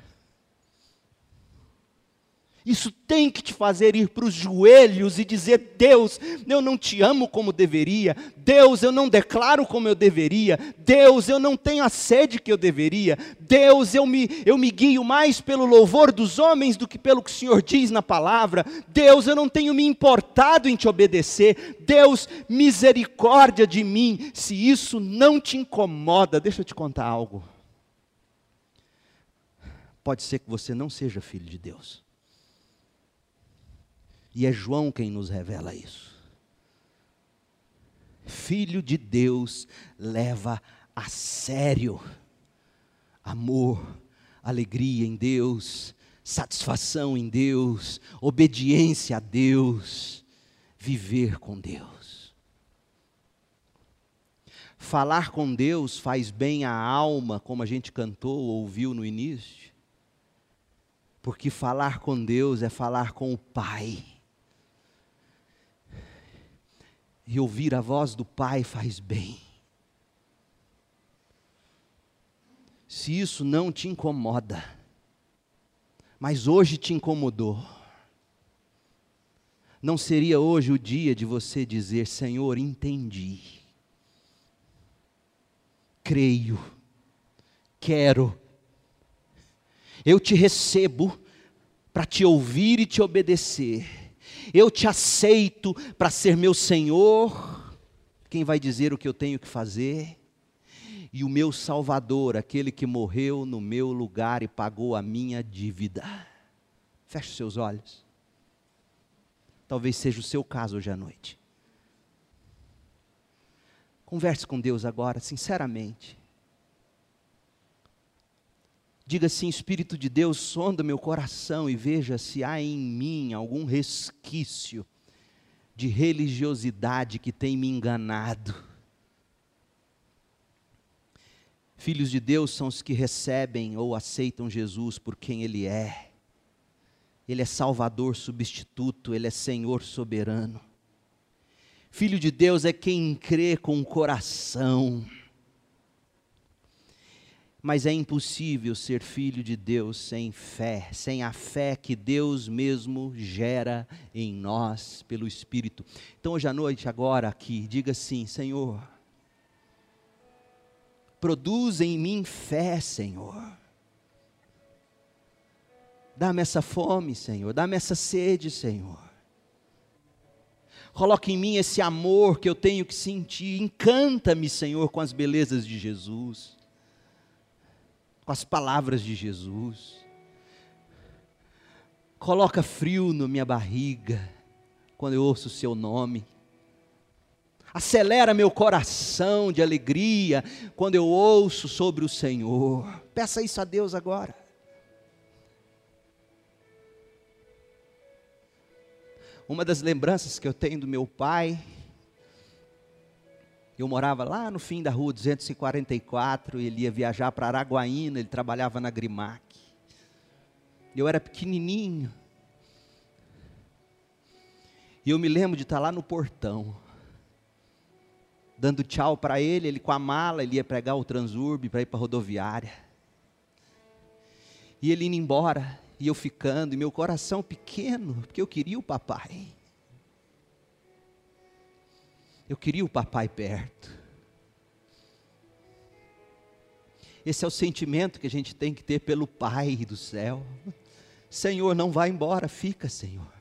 Isso tem que te fazer ir para os joelhos e dizer, Deus, eu não te amo como deveria, Deus, eu não declaro como eu deveria, Deus, eu não tenho a sede que eu deveria, Deus, eu me, eu me guio mais pelo louvor dos homens do que pelo que o Senhor diz na palavra, Deus, eu não tenho me importado em te obedecer, Deus, misericórdia de mim. Se isso não te incomoda, deixa eu te contar algo, pode ser que você não seja filho de Deus. E é João quem nos revela isso. Filho de Deus leva a sério amor, alegria em Deus, satisfação em Deus, obediência a Deus, viver com Deus. Falar com Deus faz bem à alma, como a gente cantou ou ouviu no início, porque falar com Deus é falar com o Pai. E ouvir a voz do Pai faz bem. Se isso não te incomoda, mas hoje te incomodou, não seria hoje o dia de você dizer: Senhor, entendi, creio, quero, eu te recebo para te ouvir e te obedecer. Eu te aceito para ser meu Senhor, quem vai dizer o que eu tenho que fazer, e o meu Salvador, aquele que morreu no meu lugar e pagou a minha dívida. Feche seus olhos. Talvez seja o seu caso hoje à noite. Converse com Deus agora, sinceramente. Diga assim: Espírito de Deus, sonda meu coração e veja se há em mim algum resquício de religiosidade que tem me enganado. Filhos de Deus são os que recebem ou aceitam Jesus por quem Ele é. Ele é Salvador substituto, Ele é Senhor soberano. Filho de Deus é quem crê com o coração. Mas é impossível ser filho de Deus sem fé, sem a fé que Deus mesmo gera em nós pelo Espírito. Então hoje à noite, agora aqui, diga assim: Senhor, produz em mim fé, Senhor. Dá-me essa fome, Senhor, dá-me essa sede, Senhor. Coloque em mim esse amor que eu tenho que sentir. Encanta-me, Senhor, com as belezas de Jesus, com as palavras de Jesus. Coloca frio na minha barriga quando eu ouço o seu nome. Acelera meu coração de alegria quando eu ouço sobre o Senhor. Peça isso a Deus agora. Uma das lembranças que eu tenho do meu pai, eu morava lá no fim da rua duzentos e quarenta e quatro, ele ia viajar para Araguaína, ele trabalhava na Grimac. Eu era pequenininho. E eu me lembro de estar lá no portão, dando tchau para ele, ele com a mala, ele ia pregar o Transurb para ir para a rodoviária. E ele indo embora, e eu ficando, e meu coração pequeno, porque eu queria o papai. Eu queria o papai perto. Esse é o sentimento que a gente tem que ter pelo Pai do céu. Senhor, não vá embora, fica, Senhor.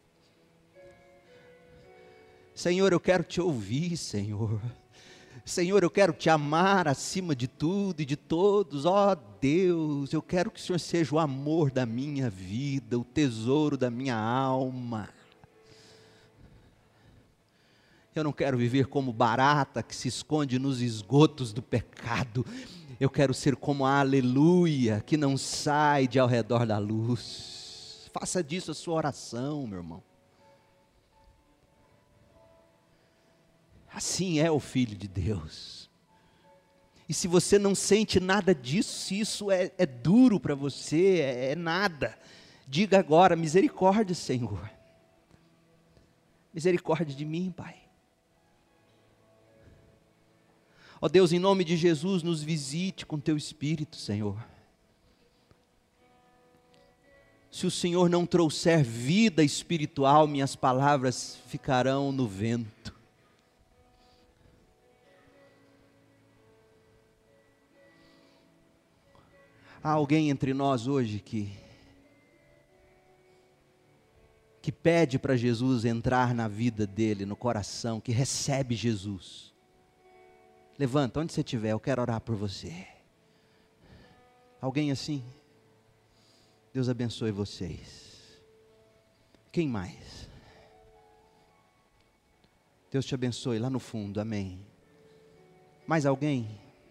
Senhor, eu quero te ouvir, Senhor. Senhor, eu quero te amar acima de tudo e de todos. Ó Deus, eu quero que o Senhor seja o amor da minha vida, o tesouro da minha alma. Eu não quero viver como barata que se esconde nos esgotos do pecado. Eu quero ser como a aleluia que não sai de ao redor da luz. Faça disso a sua oração, meu irmão. Assim é o Filho de Deus. E se você não sente nada disso, se isso é, é duro para você, é, é nada, diga agora: misericórdia, Senhor. Misericórdia de mim, Pai. Ó Deus, em nome de Jesus, nos visite com Teu Espírito, Senhor. Se o Senhor não trouxer vida espiritual, minhas palavras ficarão no vento. Há alguém entre nós hoje que, que pede para Jesus entrar na vida dele, no coração, que recebe Jesus. Levanta, onde você estiver, eu quero orar por você. Alguém assim? Deus abençoe vocês. Quem mais? Deus te abençoe lá no fundo, amém. Mais alguém?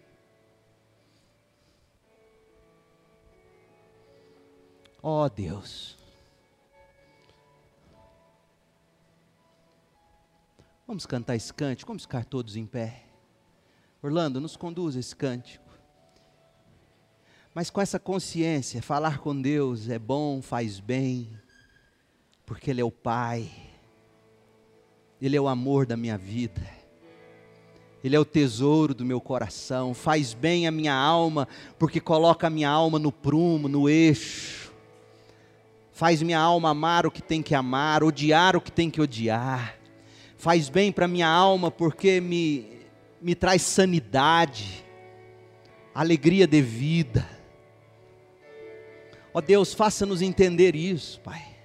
Ó Deus. Vamos cantar esse cântico, vamos ficar todos em pé. Orlando, nos conduz esse cântico. Mas com essa consciência, falar com Deus é bom, faz bem, porque Ele é o Pai, Ele é o amor da minha vida, Ele é o tesouro do meu coração, faz bem a minha alma, porque coloca a minha alma no prumo, no eixo, faz minha alma amar o que tem que amar, odiar o que tem que odiar, faz bem para minha alma porque me, me traz sanidade, alegria de vida. Ó Deus, faça-nos entender isso, Pai.